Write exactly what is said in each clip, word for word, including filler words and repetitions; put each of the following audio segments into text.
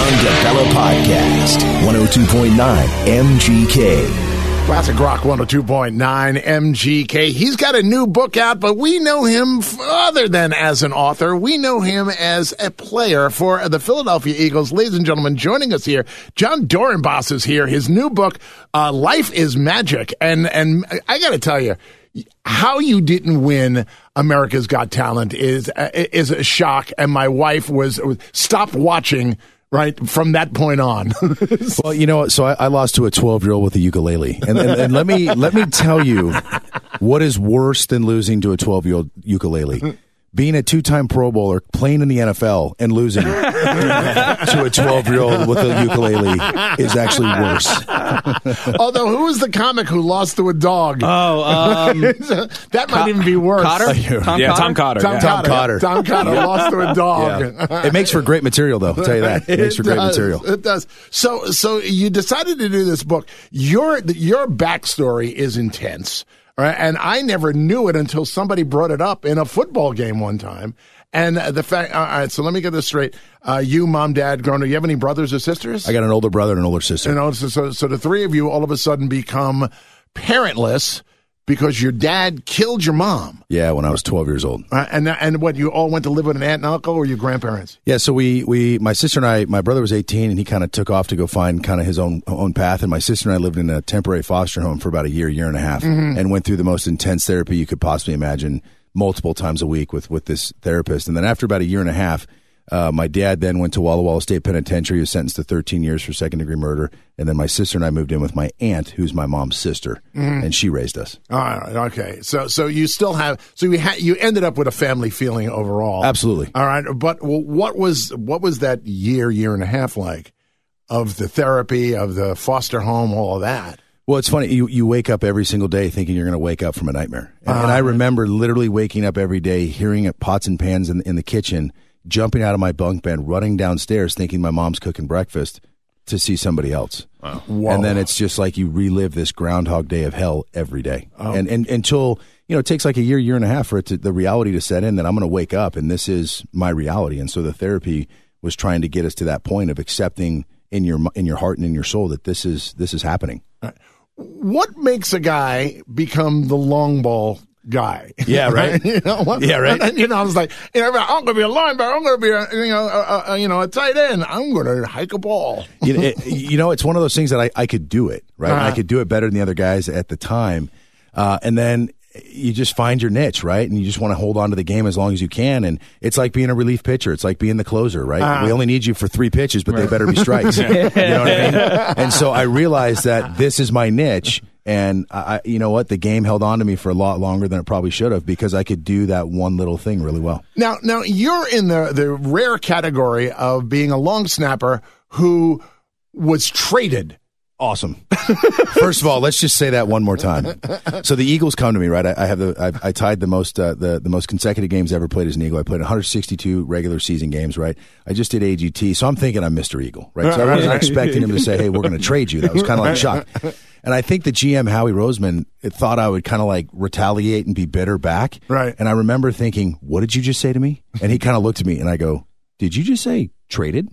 John DeBella Podcast, one oh two point nine M G K. Classic Rock one oh two point nine M G K. He's got a new book out, but we know him f- other than as an author. We know him as a player for the Philadelphia Eagles. Ladies and gentlemen, joining us here, Jon Dorenbos is here. His new book, uh, Life is Magic. And, and I got to tell you, how you didn't win America's Got Talent is is a shock, and my wife was, was stopped watching right from that point on. Well, you know what? So I, I lost to a twelve-year-old with a ukulele, and, and, and let me let me tell you what is worse than losing to a twelve-year-old ukulele. Being a two-time Pro Bowler, playing in the N F L, and losing to a twelve-year-old with a ukulele is actually worse. Although, who was the comic who lost to a dog? Oh, um, that might Co- even be worse. Cotter? Tom yeah, Cotter? Tom Cotter. Tom yeah. Cotter. Tom Cotter. Tom Cotter lost to a dog. Yeah. It makes for great material, though. I'll tell you that. It makes for great does. material. It does. So, so you decided to do this book. Your your backstory is intense, right? And I never knew it until somebody brought it up in a football game one time. And the fact, all right, so let me get this straight. Uh, you, mom, dad, grown up, you have any brothers or sisters? I got an older brother and an older sister. You know, so, so, so the three of you all of a sudden become parentless because your dad killed your mom. Yeah, when I was twelve years old. Uh, and and what, you all went to live with an aunt and uncle or your grandparents? Yeah, so we, we my sister and I, my brother was eighteen, and he kind of took off to go find kind of his own own path, and my sister and I lived in a temporary foster home for about a year, year and a half, mm-hmm. and went through the most intense therapy you could possibly imagine, multiple times a week with, with this therapist. And then after about a year and a half, uh, my dad then went to Walla Walla State Penitentiary. He was sentenced to thirteen years for second-degree murder. And then my sister and I moved in with my aunt, who's my mom's sister, mm-hmm. and she raised us. All right, okay. So so you still have, so you, ha- you ended up with a family feeling overall. Absolutely. All right, but what was what was that year, year and a half like of the therapy, of the foster home, all of that? Well, it's funny. You, you wake up every single day thinking you're going to wake up from a nightmare. And, uh, and I remember literally waking up every day, hearing pots and pans in, in the kitchen, jumping out of my bunk bed, running downstairs thinking my mom's cooking breakfast to see somebody else. Wow. And then it's just like you relive this Groundhog Day of hell every day. Oh. And, and until, you know, it takes like a year, year and a half for it to, the reality to set in that I'm going to wake up and this is my reality. And so the therapy was trying to get us to that point of accepting in your in your heart and in your soul that this is this is happening. All right. What makes a guy become the long ball guy? Yeah, right. you know, what, yeah, right. And, you know, I was like, you know, I'm going to be a linebacker. I'm going to be a, you know, a, a, you know, a tight end. I'm going to hike a ball. you, know, it, you know, it's one of those things that I, I could do it, right? Uh-huh. I could do it better than the other guys at the time. Uh, and then you just find your niche, right? And you just want to hold on to the game as long as you can. And it's like being a relief pitcher. It's like being the closer, right? Uh-huh. We only need you for three pitches, but right. they better be strikes. You know what I mean? And so I realized that this is my niche. And I, you know what? The game held on to me for a lot longer than it probably should have because I could do that one little thing really well. Now, now you're in the, the rare category of being a long snapper who was traded. Awesome. First of all, let's just say that one more time. So the Eagles come to me, right? I, I have the I've, I tied the most uh, the the most consecutive games ever played as an Eagle. I played one hundred sixty-two regular season games, right? I just did A G T, so I'm thinking I'm Mister Eagle, right? So I wasn't expecting him to say, "Hey, we're going to trade you." That was kind of like a shock. And I think the G M Howie Roseman thought I would kind of like retaliate and be bitter back, right? And I remember thinking, "What did you just say to me?" And he kind of looked at me, and I go, "Did you just say traded?"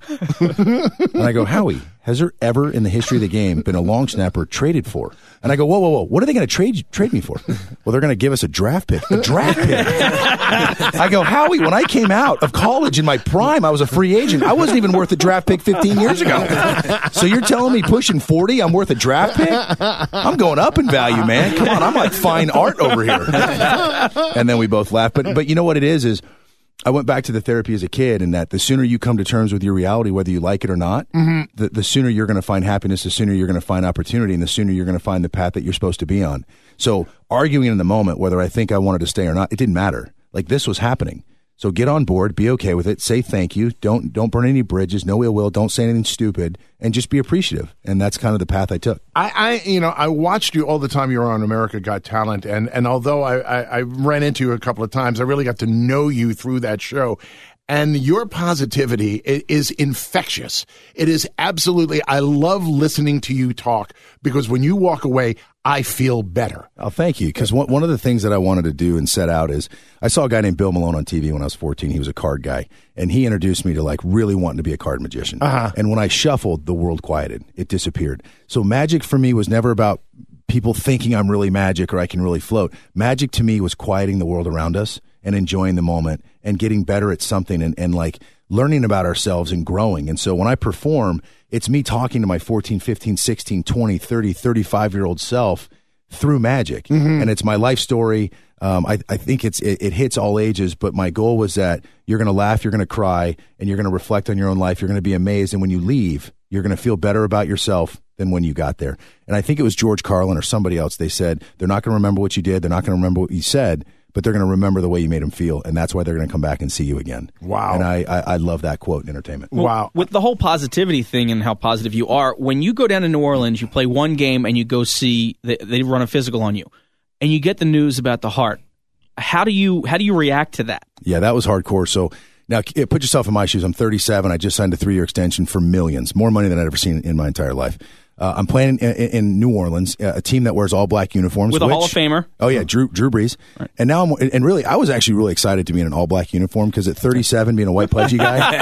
And I go, "Howie, has there ever in the history of the game been a long snapper traded for?" And I go, whoa, whoa, whoa, what are they going to trade trade me for? Well, they're going to give us a draft pick. A draft pick? I go, Howie, when I came out of college in my prime, I was a free agent. I wasn't even worth a draft pick fifteen years ago. So you're telling me pushing forty, I'm worth a draft pick? I'm going up in value, man. Come on, I'm like fine art over here. And then we both laughed. But, but you know what it is, is I went back to the therapy as a kid, and that the sooner you come to terms with your reality, whether you like it or not, mm-hmm. the, the sooner you're going to find happiness, the sooner you're going to find opportunity, and the sooner you're going to find the path that you're supposed to be on. So arguing in the moment whether I think I wanted to stay or not, it didn't matter. Like, this was happening. So get on board, be okay with it, say thank you, don't don't burn any bridges, no ill will, don't say anything stupid, and just be appreciative. And that's kind of the path I took. I, I you know, I watched you all the time you were on America Got Talent, and, and although I, I, I ran into you a couple of times, I really got to know you through that show. And your positivity is infectious. It is absolutely, I love listening to you talk because when you walk away, I feel better. Oh, thank you. Because one, one of the things that I wanted to do and set out is I saw a guy named Bill Malone on T V when I was fourteen. He was a card guy, and he introduced me to like really wanting to be a card magician. Uh-huh. And when I shuffled, the world quieted. It disappeared. So magic for me was never about people thinking I'm really magic or I can really float. Magic to me was quieting the world around us and enjoying the moment and getting better at something and, and like learning about ourselves and growing. And so when I perform, it's me talking to my fourteen, fifteen, sixteen, twenty, thirty, thirty-five-year-old self through magic. Mm-hmm. And it's my life story. Um, I, I think it's it, it hits all ages, but my goal was that you're going to laugh, you're going to cry, and you're going to reflect on your own life. You're going to be amazed. And when you leave, you're going to feel better about yourself than when you got there. And I think it was George Carlin or somebody else. They said, they're not going to remember what you did. They're not going to remember what you said, but they're going to remember the way you made them feel. And that's why they're going to come back and see you again. Wow. And I, I, I love that quote in entertainment. Well, Wow. With the whole positivity thing and how positive you are, when you go down to New Orleans, you play one game and you go see, they, they run a physical on you, and you get the news about the heart. How do you how do you react to that? Yeah, that was hardcore. So now put yourself in my shoes. I'm thirty-seven. I just signed a three-year extension for millions, more money than I'd ever seen in my entire life. Uh, I'm playing in, in, in New Orleans, a team that wears all black uniforms With a which, Hall of Famer. Oh yeah, Drew Drew Brees. Right. And now I'm and really I was actually really excited to be in an all black uniform because at thirty-seven, being a white pudgy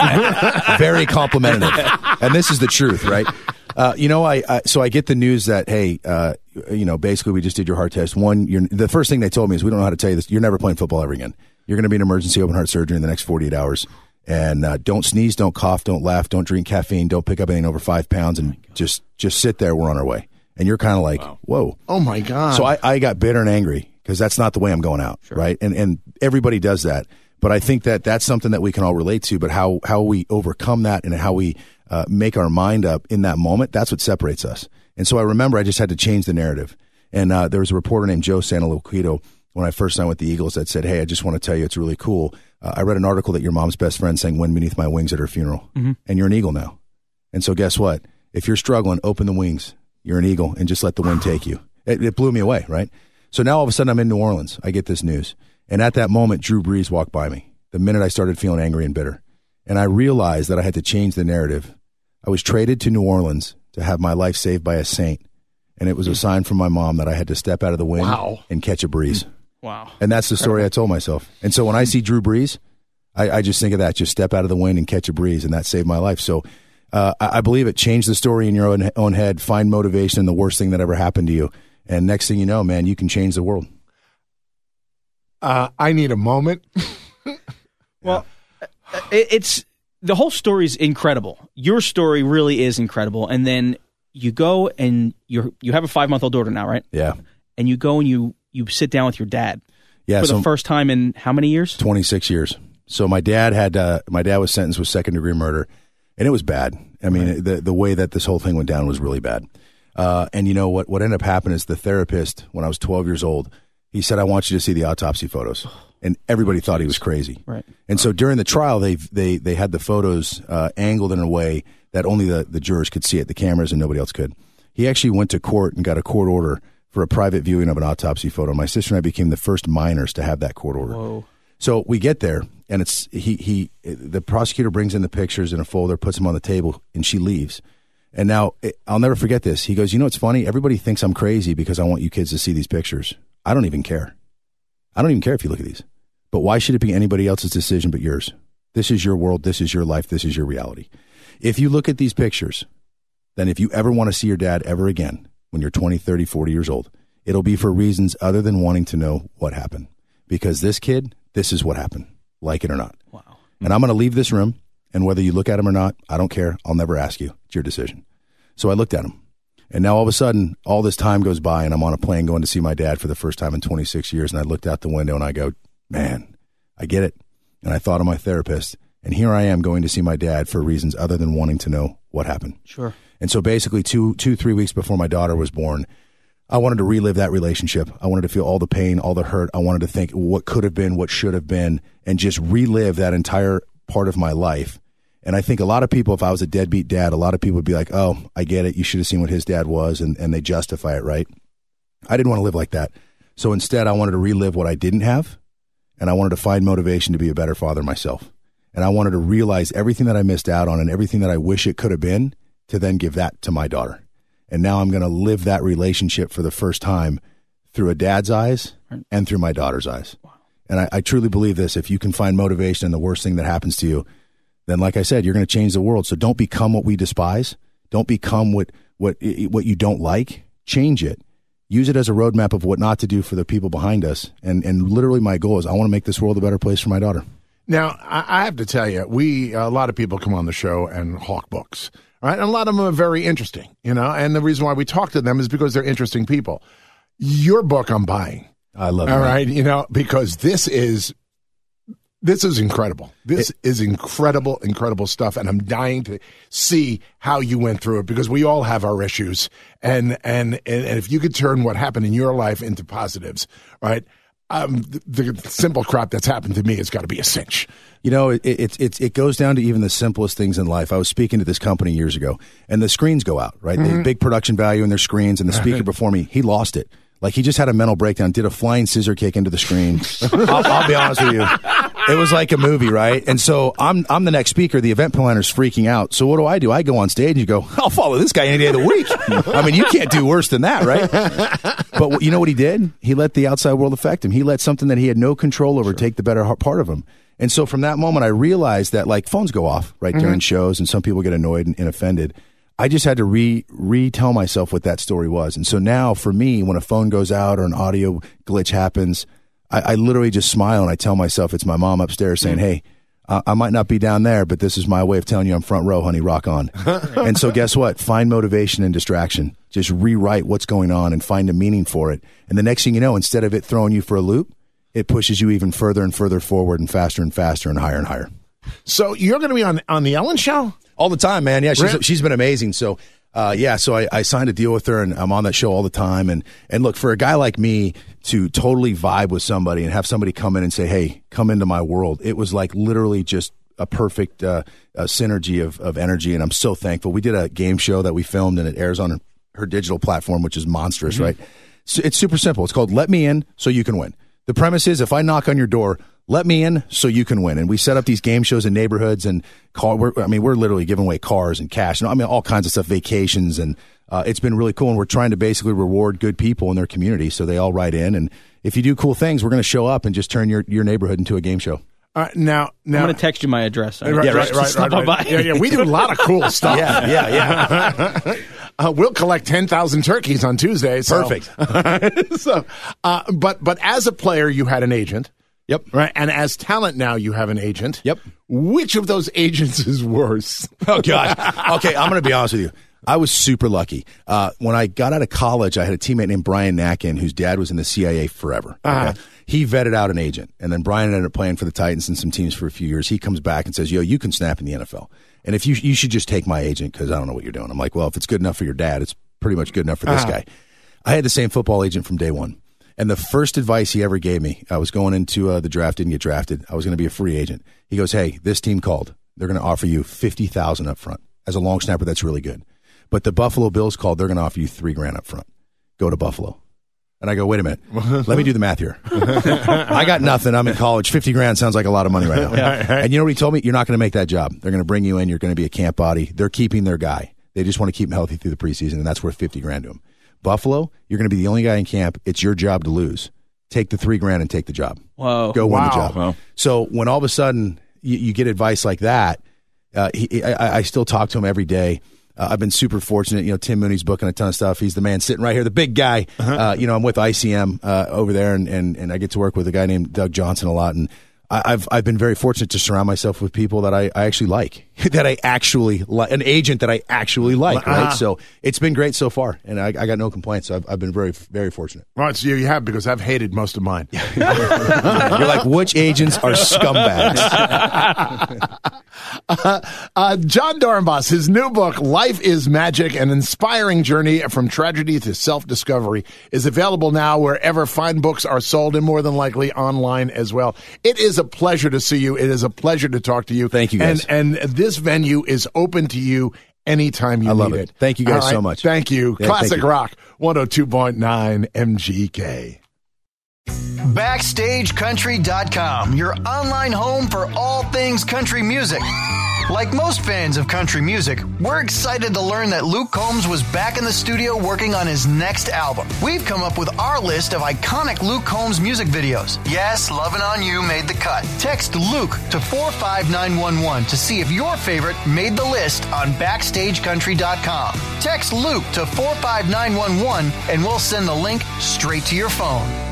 guy, very complimentary. And this is the truth, right? Uh, you know, I, I so I get the news that hey, uh, you know, basically we just did your heart test. One, you're, the first thing they told me is we don't know how to tell you this. You're never playing football ever again. You're going to be in emergency open heart surgery in the next forty-eight hours. And uh, don't sneeze, don't cough, don't laugh, don't drink caffeine, don't pick up anything over five pounds, and just just sit there. We're on our way. And you're kind of like, wow. Whoa. Oh my God. So I, I got bitter and angry because that's not the way I'm going out, sure. Right? And and everybody does that. But I think that that's something that we can all relate to. But how how we overcome that and how we uh, make our mind up in that moment, that's what separates us. And so I remember I just had to change the narrative. And uh, there was a reporter named Joe Santaloquito when I first signed with the Eagles that said, hey, I just want to tell you it's really cool. Uh, I read an article that your mom's best friend sang Wind Beneath My Wings at her funeral. Mm-hmm. And you're an Eagle now. And so guess what? If you're struggling, open the wings. You're an Eagle and just let the wind take you. It, it blew me away, right? So now all of a sudden I'm in New Orleans. I get this news. And at that moment, Drew Brees walked by me. The minute I started feeling angry and bitter. And I realized that I had to change the narrative. I was traded to New Orleans to have my life saved by a saint. And it was a sign from my mom that I had to step out of the wind wow. and catch a breeze. Wow. And that's the story I told myself. And so when I see Drew Brees, I, I just think of that. Just step out of the wind and catch a breeze. And that saved my life. So uh, I, I believe it. Change the story in your own, own head. Find motivation in the worst thing that ever happened to you. And next thing you know, man, you can change the world. Uh, I need a moment. Well, it, it's the whole story is incredible. Your story really is incredible. And then you go and you you have a five month old daughter now, right? Yeah. And you go and you you sit down with your dad. Yeah. For so the first time in how many years? twenty-six years. So my dad had uh, my dad was sentenced with second degree murder, and it was bad. I mean, right. the the way that this whole thing went down was really bad. Uh, and you know what? What ended up happening is the therapist, when I was twelve years old, he said, "I want you to see the autopsy photos." And everybody thought he was crazy. Right. And so during the trial, they they they had the photos uh, angled in a way that only the, the jurors could see it, the cameras, and nobody else could. He actually went to court and got a court order for a private viewing of an autopsy photo. My sister and I became the first minors to have that court order. Whoa. So we get there, and it's he he the prosecutor brings in the pictures in a folder, puts them on the table, and she leaves. And now it, I'll never forget this. He goes, "You know what's funny? Everybody thinks I'm crazy because I want you kids to see these pictures. I don't even care. I don't even care if you look at these. But why should it be anybody else's decision but yours? This is your world. This is your life. This is your reality. If you look at these pictures, then if you ever want to see your dad ever again, when you're twenty, thirty, forty years old, it'll be for reasons other than wanting to know what happened. Because this kid, this is what happened, like it or not. Wow. And I'm going to leave this room, and whether you look at him or not, I don't care. I'll never ask you. It's your decision." So I looked at him. And now all of a sudden, all this time goes by, and I'm on a plane going to see my dad for the first time in twenty-six years, and I looked out the window, and I go, man, I get it. And I thought of my therapist, and here I am going to see my dad for reasons other than wanting to know what happened. Sure. And so basically two, two, three weeks before my daughter was born, I wanted to relive that relationship. I wanted to feel all the pain, all the hurt. I wanted to think what could have been, what should have been, and just relive that entire part of my life. And I think a lot of people, if I was a deadbeat dad, a lot of people would be like, oh, I get it. You should have seen what his dad was, and, and they justify it, right? I didn't want to live like that. So instead, I wanted to relive what I didn't have, and I wanted to find motivation to be a better father myself. And I wanted to realize everything that I missed out on and everything that I wish it could have been to then give that to my daughter. And now I'm going to live that relationship for the first time through a dad's eyes and through my daughter's eyes. Wow. And I, I truly believe this. If you can find motivation in the worst thing that happens to you, then like I said, you're going to change the world. So don't become what we despise. Don't become what, what, what you don't like. Change it. Use it as a roadmap of what not to do for the people behind us. And, and literally my goal is I want to make this world a better place for my daughter. Now, I have to tell you, we a lot of people come on the show and hawk books, right? And a lot of them are very interesting, you know, and the reason why we talk to them is because they're interesting people. Your book I'm buying. I love it. All right, you know, because this is this is incredible. This it, is incredible, incredible stuff, and I'm dying to see how you went through it because we all have our issues, and and and, and if you could turn what happened in your life into positives, right? Um, the, the simple crap that's happened to me has got to be a cinch. You know, it, it, it, it goes down to even the simplest things in life. I was speaking to this company years ago, and the screens go out, right? Mm-hmm. They have big production value in their screens, and the speaker before me, he lost it. Like, he just had a mental breakdown, did a flying scissor kick into the screen. I'll, I'll be honest with you. It was like a movie, right? And so I'm I'm the next speaker. The event planner's freaking out. So what do I do? I go on stage and you go, I'll follow this guy any day of the week. I mean, you can't do worse than that, right? But you know what he did? He let the outside world affect him. He let something that he had no control over sure. take the better part of him. And so from that moment, I realized that, like, phones go off, right, mm-hmm. during shows, and some people get annoyed and, and offended. I just had to re retell myself what that story was. And so now for me, when a phone goes out or an audio glitch happens, I, I literally just smile and I tell myself it's my mom upstairs saying, mm-hmm. hey, uh, I might not be down there, but this is my way of telling you I'm front row, honey, rock on. And so guess what? Find motivation and distraction. Just rewrite what's going on and find a meaning for it. And the next thing you know, instead of it throwing you for a loop, it pushes you even further and further forward and faster and faster and higher and higher. So you're going to be on, on the Ellen Show? All the time, man. Yeah, she's really? she's been amazing. So, uh, yeah, so I, I signed a deal with her, and I'm on that show all the time. And and look, for a guy like me to totally vibe with somebody and have somebody come in and say, hey, come into my world, it was like literally just a perfect uh, a synergy of, of energy, and I'm so thankful. We did a game show that we filmed, and it airs on her, her digital platform, which is monstrous, mm-hmm. right? So it's super simple. It's called Let Me In So You Can Win. The premise is, if I knock on your door, let me in so you can win. And we set up these game shows in neighborhoods and call. We're, I mean, we're literally giving away cars and cash and I mean, all kinds of stuff, vacations. And uh, it's been really cool. And we're trying to basically reward good people in their community. So they all write in. And if you do cool things, we're going to show up and just turn your, your neighborhood into a game show. Uh, now, now, I'm going to text you my address. Right, yeah, right, right, right, right. Yeah, yeah, we do a lot of cool stuff. yeah, yeah, yeah. uh, we'll collect ten thousand turkeys on Tuesday. So. Perfect. so, uh, but but as a player, you had an agent. Yep. Right. And as talent now, you have an agent. Yep. Which of those agents is worse? Oh, gosh. Okay, I'm going to be honest with you. I was super lucky. Uh, when I got out of college, I had a teammate named Brian Nakin, whose dad was in the C I A forever. Uh-huh. Okay? He vetted out an agent, and then Brian ended up playing for the Titans and some teams for a few years. He comes back and says, yo, you can snap in the N F L. And if you you should just take my agent because I don't know what you're doing. I'm like, well, if it's good enough for your dad, it's pretty much good enough for this uh-huh. guy. I had the same football agent from day one. And the first advice he ever gave me, I was going into uh, the draft, didn't get drafted. I was going to be a free agent. He goes, hey, this team called. They're going to offer you fifty thousand dollars up front. As a long snapper, that's really good. But the Buffalo Bills called. They're going to offer you three grand up front. Go to Buffalo. And I go, wait a minute. Let me do the math here. I got nothing. I'm in college. fifty grand sounds like a lot of money right now. Yeah. And you know what he told me? You're not going to make that job. They're going to bring you in. You're going to be a camp body. They're keeping their guy. They just want to keep him healthy through the preseason, and that's worth fifty grand to him. Buffalo, you're going to be the only guy in camp. It's your job to lose. Take the three grand and take the job. Whoa. Go wow. win the job. Wow. So when all of a sudden you, you get advice like that, uh, he, I, I still talk to him every day. Uh, I've been super fortunate. You know, Tim Mooney's booking a ton of stuff. He's the man sitting right here, the big guy. Uh-huh. Uh, you know, I'm with I C M uh, over there, and, and, and I get to work with a guy named Doug Johnson a lot. And I, I've I've been very fortunate to surround myself with people that I, I actually like, that I actually like, an agent that I actually like, uh-huh. right? So it's been great so far, and I, I got no complaints. So I've, I've been very, very fortunate. Right, so you have, because I've hated most of mine. You're like, which agents are scumbags? uh, uh, John Dorenbos, his new book, Life is Magic, an inspiring journey from tragedy to self-discovery, is available now wherever fine books are sold, and more than likely online as well. It is a pleasure to see you. It is a pleasure to talk to you. Thank you, guys. And, and this venue is open to you anytime you I love need it. it. Thank you guys right. so much. Thank you. Yeah, Classic thank you. Rock, one oh two point nine M G K. Backstage Country dot com, your online home for all things country music. Like most fans of country music, we're excited to learn that Luke Combs was back in the studio working on his next album. We've come up with our list of iconic Luke Combs music videos. Yes, Lovin' On You made the cut. Text Luke to four five nine one one to see if your favorite made the list on backstage country dot com. Text Luke to four five nine one one and we'll send the link straight to your phone.